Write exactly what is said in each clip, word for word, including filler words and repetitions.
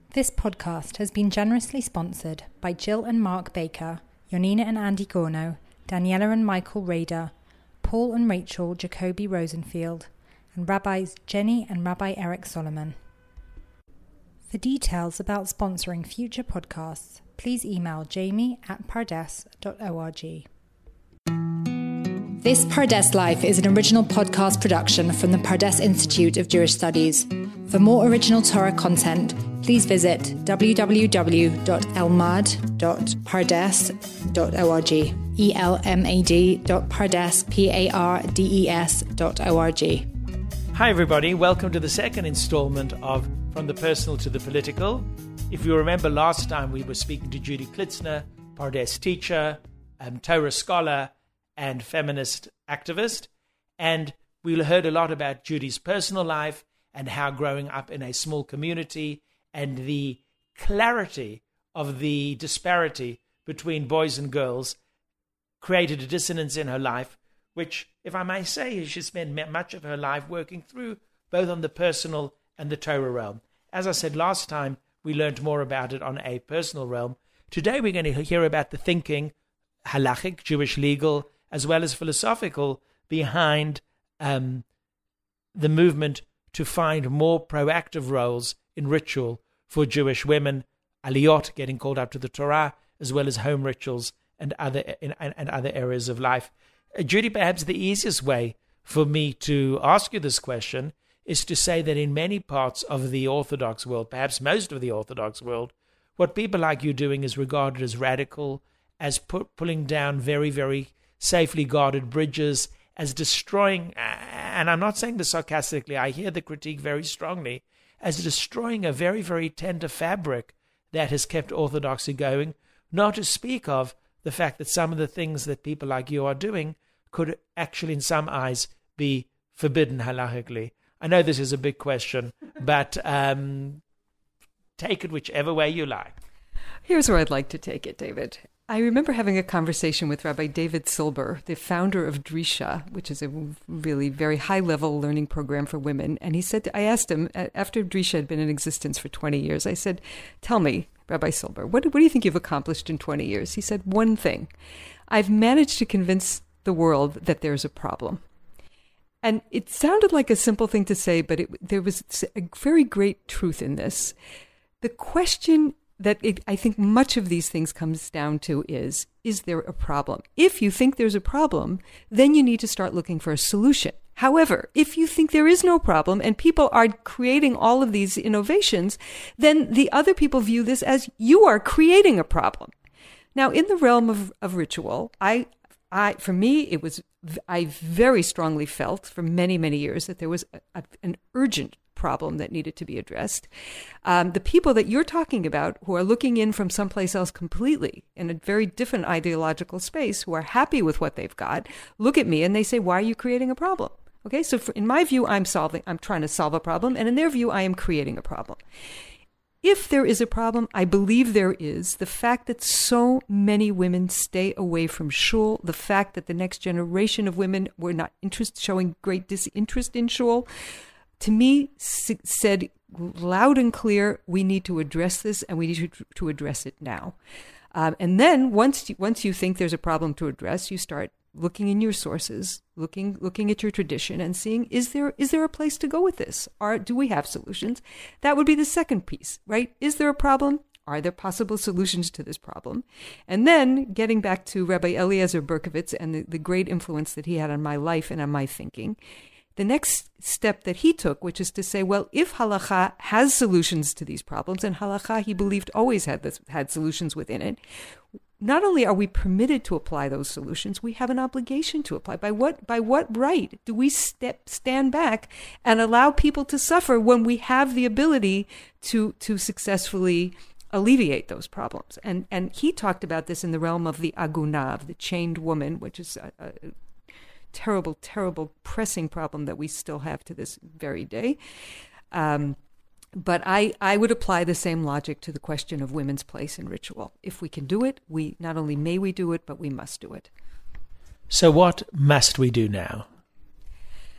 This podcast has been generously sponsored by Jill and Mark Baker, Yonina and Andy Gorno, Daniela and Michael Rader, Paul and Rachel Jacoby Rosenfield, and Rabbis Jenny and Rabbi Eric Solomon. For details about sponsoring future podcasts, please email jamie at pardes dot org. This Pardes Life is an original podcast production from the Pardes Institute of Jewish Studies. For more original Torah content, please visit w w w dot elmad dot pardes dot org. E L M A D dot pardes, P A R D E S dot O R G. Hi everybody, welcome to the second installment of From the Personal to the Political. If you remember last time we were speaking to Judy Klitzner, Pardes teacher, um, Torah scholar, and feminist activist, and we heard a lot about Judy's personal life and how growing up in a small community and the clarity of the disparity between boys and girls created a dissonance in her life, which, if I may say, she spent much of her life working through, both on the personal and the Torah realm. As I said last time, we learned more about it on a personal realm. Today we're going to hear about the thinking, halachic, Jewish legal, as well as philosophical, behind um, the movement to find more proactive roles in ritual for Jewish women, aliyot, getting called up to the Torah, as well as home rituals and other in, and other areas of life. Uh, Judy, perhaps the easiest way for me to ask you this question is to say that in many parts of the Orthodox world, perhaps most of the Orthodox world, what people like you doing is regarded as radical, as pu- pulling down very, very safely guarded bridges, as destroying, and I'm not saying this sarcastically, I hear the critique very strongly, as destroying a very, very tender fabric that has kept orthodoxy going, not to speak of the fact that some of the things that people like you are doing could actually, in some eyes, be forbidden halachically. I know this is a big question, but um, take it whichever way you like. Here's where I'd like to take it, David. I remember having a conversation with Rabbi David Silber, the founder of Drisha, which is a really very high-level learning program for women. And he said, I asked him, after Drisha had been in existence for twenty years, I said, tell me, Rabbi Silber, what, what do you think you've accomplished in twenty years? He said, one thing. I've managed to convince the world that there's a problem. And it sounded like a simple thing to say, but it, there was a very great truth in this. The question that it, I think much of these things comes down to is, is there a problem? If you think there's a problem, then you need to start looking for a solution. However, if you think there is no problem and people are creating all of these innovations, then the other people view this as you are creating a problem. Now, in the realm of, of ritual, I, I, for me, it was, I very strongly felt for many, many years that there was a, a, an urgent problem that needed to be addressed. Um, the people that you're talking about who are looking in from someplace else completely in a very different ideological space, who are happy with what they've got, look at me and they say, why are you creating a problem? Okay, so for, in my view, I'm solving, I'm trying to solve a problem, and in their view, I am creating a problem. If there is a problem, I believe there is, the fact that so many women stay away from shul, the fact that the next generation of women were not interest, showing great disinterest in shul, to me, said loud and clear, we need to address this, and we need to, to address it now. Um, and then once you, once you think there's a problem to address, you start looking in your sources, looking looking at your tradition, and seeing, is there is there a place to go with this? Or do we have solutions? That would be the second piece, right? Is there a problem? Are there possible solutions to this problem? And then getting back to Rabbi Eliezer Berkovitz and the, the great influence that he had on my life and on my thinking, the next step that he took, which is to say, well, if halakha has solutions to these problems, and halakha, he believed, always had this, had solutions within it, not only are we permitted to apply those solutions, we have an obligation to apply. By what by what right do we step stand back and allow people to suffer when we have the ability to to successfully alleviate those problems? And and he talked about this in the realm of the agunav, the chained woman, which is a, a terrible, terrible, pressing problem that we still have to this very day. Um, But I, I would apply the same logic to the question of women's place in ritual. If we can do it, we not only may we do it, but we must do it. So what must we do now?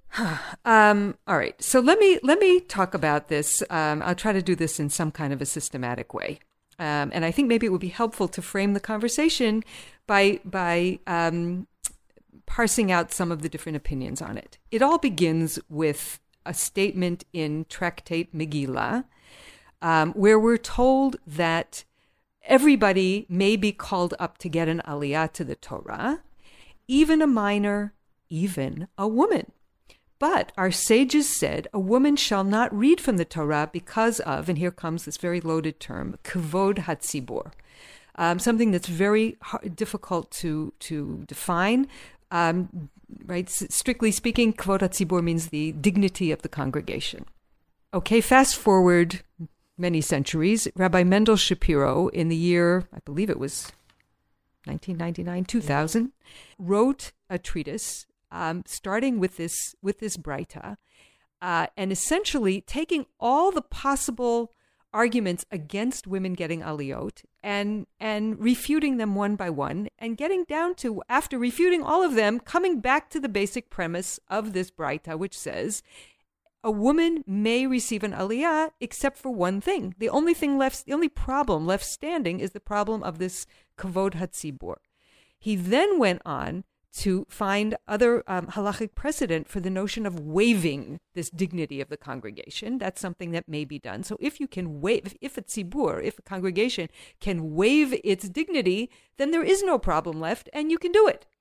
um, all right. So let me let me talk about this. Um, I'll try to do this in some kind of a systematic way, um, and I think maybe it would be helpful to frame the conversation by by um, parsing out some of the different opinions on it. It all begins with a statement in Tractate Megillah, um, where we're told that everybody may be called up to get an aliyah to the Torah, even a minor, even a woman. But our sages said a woman shall not read from the Torah because of, and here comes this very loaded term, kavod hatzibur, um, something that's very hard, difficult to to define. Um, right? S- strictly speaking, kavod hatzibur means the dignity of the congregation. Okay, fast forward many centuries. Rabbi Mendel Shapiro, in the year, I believe it was nineteen ninety-nine, two thousand, wrote a treatise Um, starting with this with this Breita, uh, and essentially taking all the possible arguments against women getting aliyot and and refuting them one by one, and getting down to, after refuting all of them, coming back to the basic premise of this Breita, which says a woman may receive an aliyah except for one thing. The only thing left, the only problem left standing is the problem of this kavod hatzibur. He then went on to find other um, halachic precedent for the notion of waiving this dignity of the congregation. That's something that may be done. So if you can waive, if a tzibur, if a congregation can waive its dignity, then there is no problem left, and you can do it.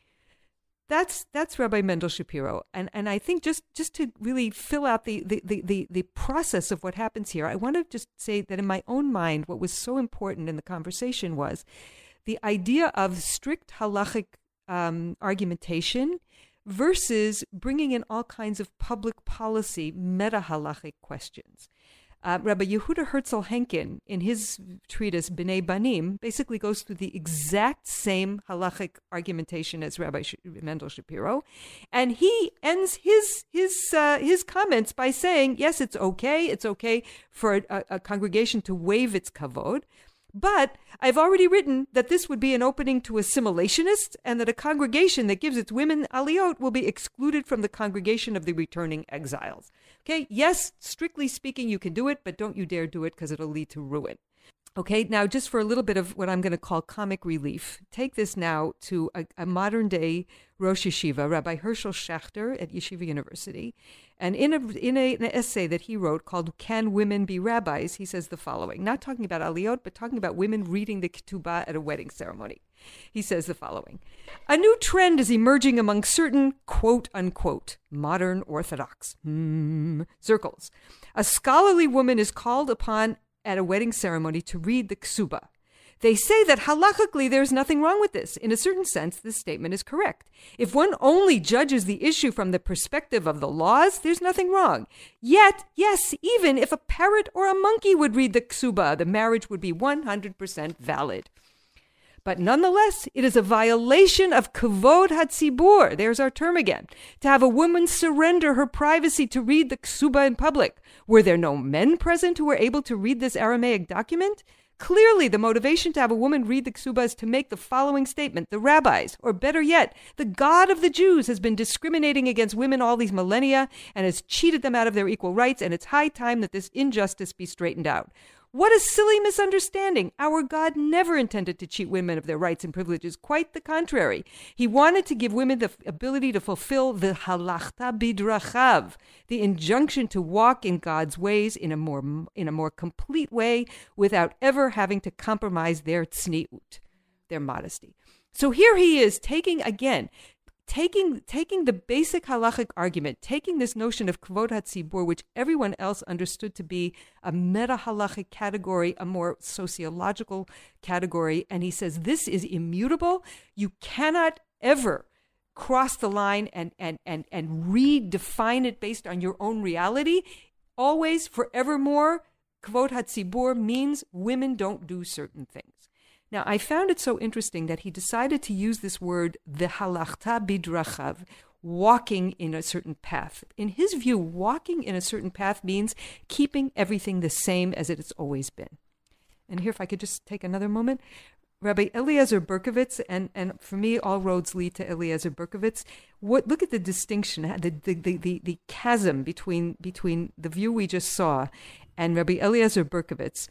That's that's Rabbi Mendel Shapiro. And and I think just, just to really fill out the, the, the, the, the process of what happens here, I want to just say that in my own mind, what was so important in the conversation was the idea of strict halachic Um, argumentation versus bringing in all kinds of public policy meta-halachic questions. Uh, Rabbi Yehuda Herzl Henkin, in his treatise B'nai Banim, basically goes through the exact same halachic argumentation as Rabbi Sh- Mendel Shapiro, and he ends his his uh, his comments by saying, yes, it's okay, it's okay for a, a congregation to waive its kavod, but I've already written that this would be an opening to assimilationists, and that a congregation that gives its women aliyot will be excluded from the congregation of the returning exiles. Okay, yes, strictly speaking, you can do it, but don't you dare do it because it'll lead to ruin. Okay, now just for a little bit of what I'm going to call comic relief, take this now to a, a modern-day Rosh Yeshiva, Rabbi Herschel Schachter at Yeshiva University. And in, a, in a, an essay that he wrote called Can Women Be Rabbis?, he says the following, not talking about aliyot, but talking about women reading the ketubah at a wedding ceremony. He says the following: a new trend is emerging among certain quote-unquote modern Orthodox hmm, circles. A scholarly woman is called upon at a wedding ceremony to read the ksubah. They say that halachically there's nothing wrong with this. In a certain sense, this statement is correct. If one only judges the issue from the perspective of the laws, there's nothing wrong. Yet, yes, even if a parrot or a monkey would read the ksubah, the marriage would be one hundred percent valid. But nonetheless, it is a violation of kavod hatzibur, there's our term again, to have a woman surrender her privacy to read the ksubah in public. Were there no men present who were able to read this Aramaic document? Clearly, the motivation to have a woman read the ksubah is to make the following statement: the rabbis, or better yet, the God of the Jews, has been discriminating against women all these millennia and has cheated them out of their equal rights, and it's high time that this injustice be straightened out. What a silly misunderstanding. Our God never intended to cheat women of their rights and privileges. Quite the contrary. He wanted to give women the ability to fulfill the halachta bidrachav, the injunction to walk in God's ways in a more in a more complete way without ever having to compromise their tzniut, their modesty. So here he is taking, again, Taking taking the basic halachic argument, taking this notion of kavod hatzibur, which everyone else understood to be a meta-halachic category, a more sociological category, and he says this is immutable. You cannot ever cross the line and, and, and, and redefine it based on your own reality. Always, forevermore, kavod hatzibur means women don't do certain things. Now, I found it so interesting that he decided to use this word, v'halachta bidrachav, walking in a certain path. In his view, walking in a certain path means keeping everything the same as it has always been. And here, if I could just take another moment. Rabbi Eliezer Berkovitz, and, and for me, all roads lead to Eliezer Berkovitz. What look at the distinction, the the, the, the, the chasm between between the view we just saw and Rabbi Eliezer Berkovitz,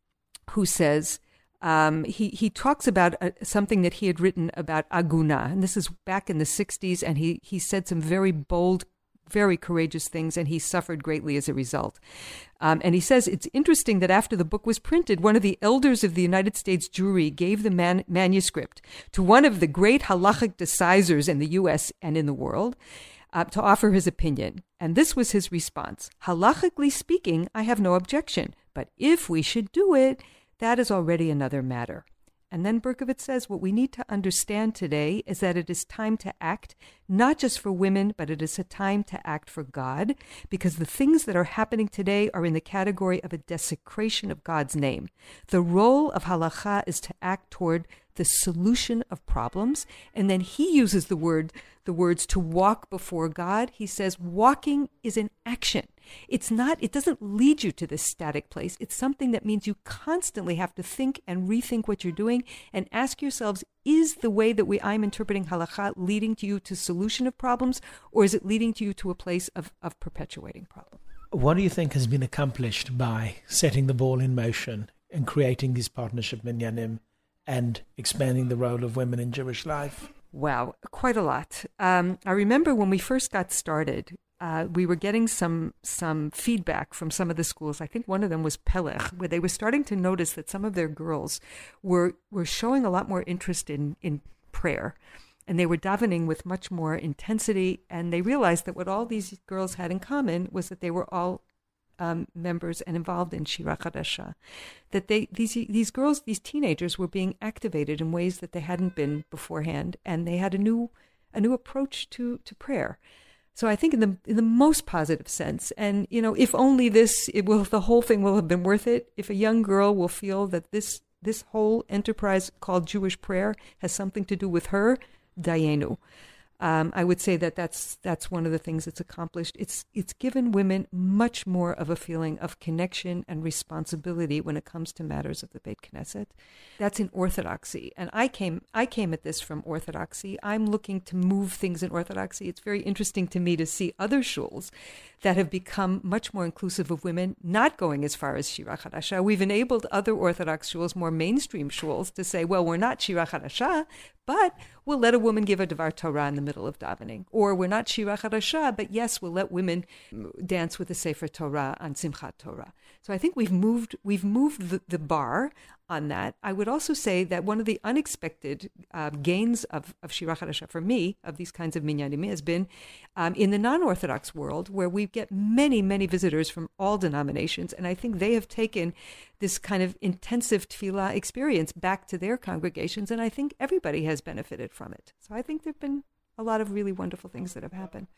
who says um, he he talks about uh, something that he had written about Aguna, and this is back in the sixties, and he he said some very bold, very courageous things, and he suffered greatly as a result. Um, and he says, it's interesting that after the book was printed, one of the elders of the United States Jewry gave the man- manuscript to one of the great halachic decisors in the U S and in the world uh, to offer his opinion. And this was his response. Halachically speaking, I have no objection, but if we should do it, that is already another matter. And then Berkovitz says, what we need to understand today is that it is time to act, not just for women, but it is a time to act for God, because the things that are happening today are in the category of a desecration of God's name. The role of halakha is to act toward the solution of problems. And then he uses the word, the words to walk before God. He says, walking is an action. It's not, it doesn't lead you to this static place. It's something that means you constantly have to think and rethink what you're doing and ask yourselves, is the way that we I'm interpreting halakha leading to you to solution of problems, or is it leading to you to a place of, of perpetuating problems? What do you think has been accomplished by setting the ball in motion and creating these partnership minyanim and expanding the role of women in Jewish life? Wow, quite a lot. Um, I remember when we first got started, Uh, we were getting some some feedback from some of the schools. I think one of them was Pelech, where they were starting to notice that some of their girls were were showing a lot more interest in, in prayer. And they were davening with much more intensity. And they realized that what all these girls had in common was that they were all um, members and involved in Shira Chadasha. That they these these girls, these teenagers, were being activated in ways that they hadn't been beforehand. And they had a new a new approach to, to prayer. So I think in the in the most positive sense, and you know, if only this, it will the whole thing will have been worth it. If a young girl will feel that this this whole enterprise called Jewish prayer has something to do with her, dayenu. Um, I would say that that's that's one of the things that's accomplished. It's it's given women much more of a feeling of connection and responsibility when it comes to matters of the Beit Knesset. That's in Orthodoxy, and I came I came at this from Orthodoxy. I'm looking to move things in Orthodoxy. It's very interesting to me to see other shuls that have become much more inclusive of women, not going as far as Shira Chadasha. We've enabled other Orthodox shuls, more mainstream shuls, to say, well, we're not Shira Chadasha, but we'll let a woman give a Devar Torah in the middle of davening. Or we're not Shira Chadasha, but yes, we'll let women dance with the Sefer Torah on Simchat Torah. So I think we've moved we've moved the, the bar on that. I would also say that one of the unexpected uh, gains of, of Shira Chadasha for me, of these kinds of minyanim, has been um, in the non-Orthodox world, where we get many, many visitors from all denominations, and I think they have taken this kind of intensive tefillah experience back to their congregations, and I think everybody has benefited from it. So I think there have been a lot of really wonderful things that have happened.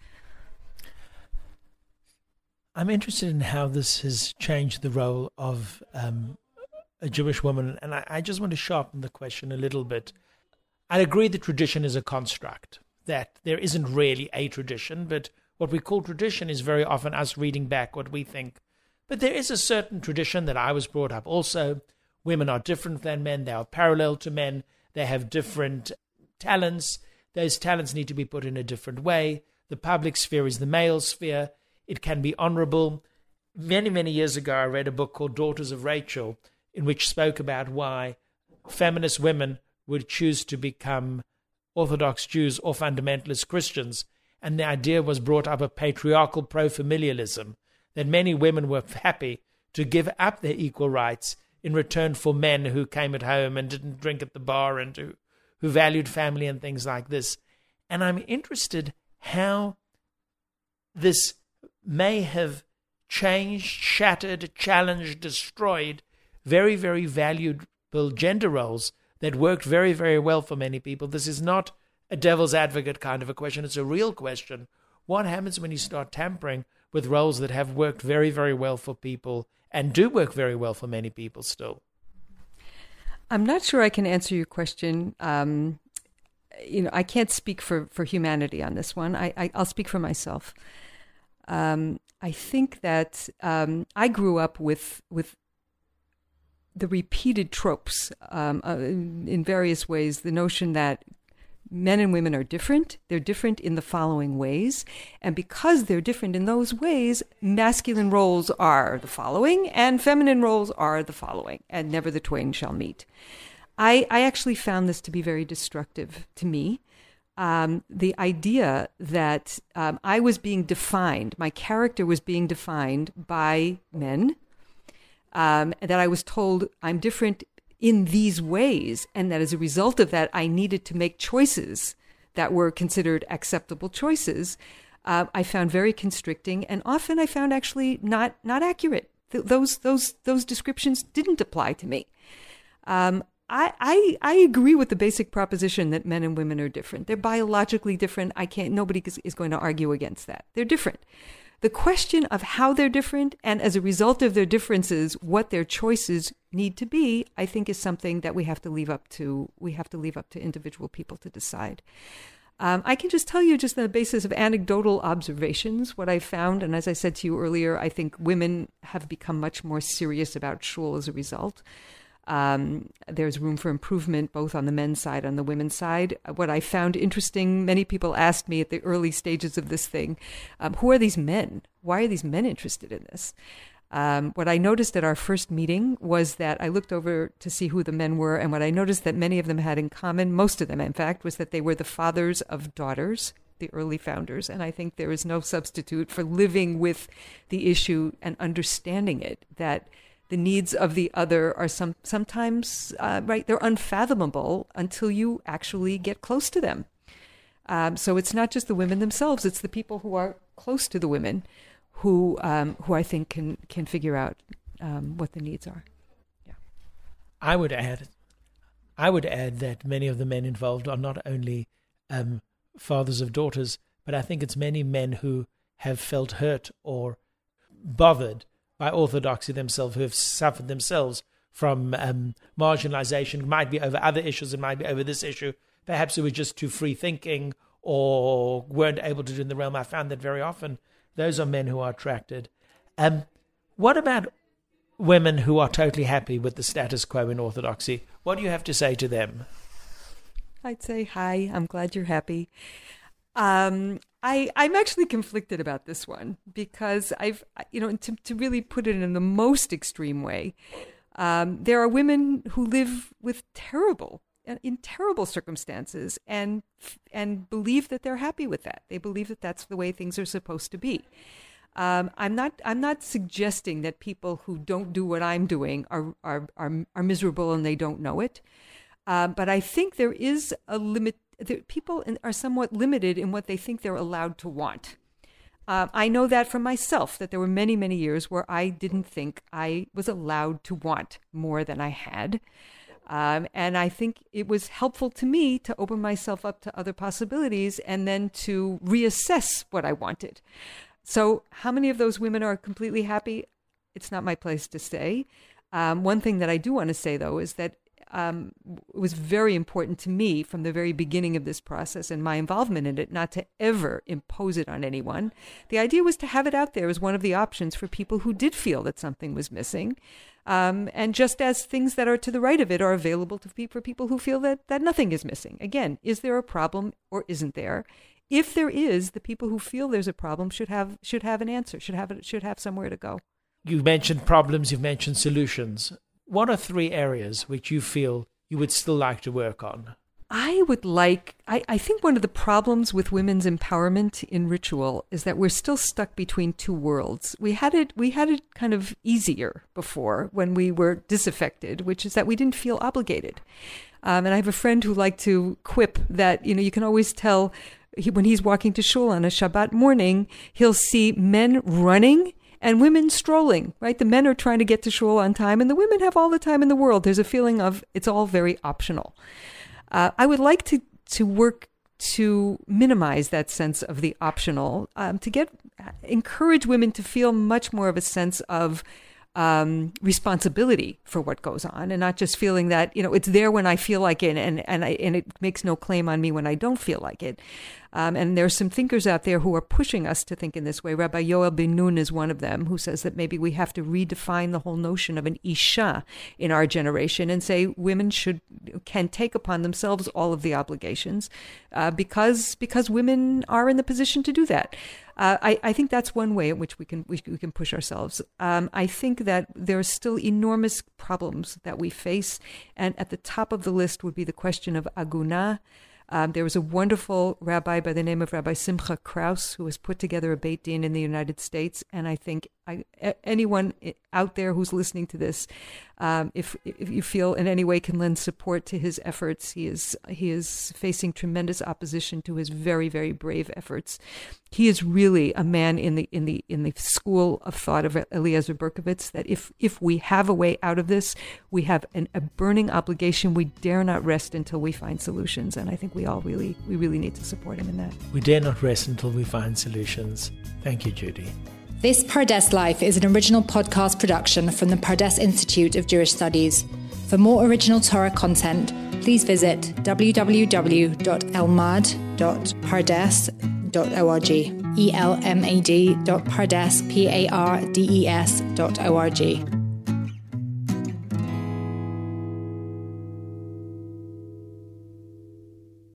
I'm interested in how this has changed the role of um, a Jewish woman, and I, I just want to sharpen the question a little bit. I agree that tradition is a construct, that there isn't really a tradition, but what we call tradition is very often us reading back what we think. But there is a certain tradition that I was brought up also. Women are different than men. They are parallel to men. They have different talents. Those talents need to be put in a different way. The public sphere is the male sphere. It can be honorable. Many, many years ago, I read a book called Daughters of Rachel, in which spoke about why feminist women would choose to become Orthodox Jews or fundamentalist Christians. And the idea was brought up of patriarchal pro-familialism, that many women were happy to give up their equal rights in return for men who came at home and didn't drink at the bar and who, who valued family and things like this. And I'm interested how this may have changed, shattered, challenged, destroyed very, very valuable gender roles that worked very, very well for many people. This is not a devil's advocate kind of a question. It's a real question. What happens when you start tampering with roles that have worked very, very well for people and do work very well for many people still? I'm not sure I can answer your question. Um, you know, I can't speak for, for humanity on this one. I, I, I'll speak for myself. Um, I think that um, I grew up with with the repeated tropes um, uh, in, in various ways, the notion that men and women are different. They're different in the following ways. And because they're different in those ways, masculine roles are the following and feminine roles are the following, and never the twain shall meet. I, I actually found this to be very destructive to me. Um, the idea that um, I was being defined, my character was being defined by men, um, and that I was told I'm different in these ways, and that as a result of that, I needed to make choices that were considered acceptable choices, uh, I found very constricting, and often I found actually not not accurate. Th- those those those descriptions didn't apply to me. Um, I, I I agree with the basic proposition that men and women are different. They're biologically different. I can't. Nobody is, is going to argue against that. They're different. The question of how they're different, and as a result of their differences, what their choices need to be, I think is something that we have to leave up to. We have to leave up to individual people to decide. Um, I can just tell you, just on the basis of anecdotal observations, what I found, and as I said to you earlier, I think women have become much more serious about shul as a result. Um, there's room for improvement both on the men's side and the women's side. What I found interesting, many people asked me at the early stages of this thing, um, who are these men? Why are these men interested in this? Um, what I noticed at our first meeting was that I looked over to see who the men were, and what I noticed that many of them had in common, most of them in fact, was that they were the fathers of daughters, the early founders. And I think there is no substitute for living with the issue and understanding it, that the needs of the other are some sometimes, uh, right, they're unfathomable until you actually get close to them. Um, so it's not just the women themselves, it's the people who are close to the women who um, who I think can, can figure out um, what the needs are. Yeah. I would add, I would add that many of the men involved are not only um, fathers of daughters, but I think it's many men who have felt hurt or bothered by orthodoxy themselves, who have suffered themselves from um, marginalization. It might be over other issues, it might be over this issue. Perhaps it was just too free thinking or weren't able to do in the realm. I found that very often those are men who are attracted. Um, what about women who are totally happy with the status quo in orthodoxy? What do you have to say to them? I'd say, hi, I'm glad you're happy. Um, I, I'm actually conflicted about this one because I've, you know, to, to really put it in the most extreme way, um, there are women who live with terrible, in terrible circumstances and and believe that they're happy with that. They believe that that's the way things are supposed to be. Um, I'm not. I'm not suggesting that people who don't do what I'm doing are are are, are miserable and they don't know it. Uh, but I think there is a limit. People are somewhat limited in what they think they're allowed to want. Uh, I know that from myself, that there were many, many years where I didn't think I was allowed to want more than I had. Um, and I think it was helpful to me to open myself up to other possibilities and then to reassess what I wanted. So how many of those women are completely happy? It's not my place to say. Um, one thing that I do want to say, though, is that Um, it was very important to me from the very beginning of this process and my involvement in it not to ever impose it on anyone. The idea was to have it out there as one of the options for people who did feel that something was missing. Um, and just as things that are to the right of it are available to pe- for people who feel that, that nothing is missing. Again, is there a problem or isn't there? If there is, the people who feel there's a problem should have should have an answer, should have should have somewhere to go. You've mentioned problems, you've mentioned solutions. What are three areas which you feel you would still like to work on? I would like, I, I think one of the problems with women's empowerment in ritual is that we're still stuck between two worlds. We had it, we had it kind of easier before when we were disaffected, which is that we didn't feel obligated. Um, and I have a friend who liked to quip that, you know, you can always tell he, when he's walking to shul on a Shabbat morning, he'll see men running and women strolling, right? The men are trying to get to shul on time and the women have all the time in the world. There's a feeling of it's all very optional. Uh, I would like to, to work to minimize that sense of the optional, um, to get, encourage women to feel much more of a sense of um, responsibility for what goes on and not just feeling that, you know, it's there when I feel like it and, and, I, and it makes no claim on me when I don't feel like it. Um, and there are some thinkers out there who are pushing us to think in this way. Rabbi Yoel Ben Nun is one of them, who says that maybe we have to redefine the whole notion of an isha in our generation and say women should can take upon themselves all of the obligations uh, because because women are in the position to do that. Uh, I, I think that's one way in which we can we, we can push ourselves. Um, I think that there are still enormous problems that we face, and at the top of the list would be the question of agunah. Um, there was a wonderful rabbi by the name of Rabbi Simcha Kraus who has put together a Beit Din in the United States, and I think I, anyone out there who's listening to this, um, if if you feel in any way can lend support to his efforts, he is he is facing tremendous opposition to his very very brave efforts. He is really a man in the in the in the school of thought of Eliezer Berkovitz that if if we have a way out of this, we have an, a burning obligation. We dare not rest until we find solutions, and I think we all really we really need to support him in that. We dare not rest until we find solutions. Thank you, Judy. This Pardes Life is an original podcast production from the Pardes Institute of Jewish Studies. For more original Torah content, please visit w w w dot elmad dot pardes dot org, E L M A D dot pardes, P A R D E S dot O R G.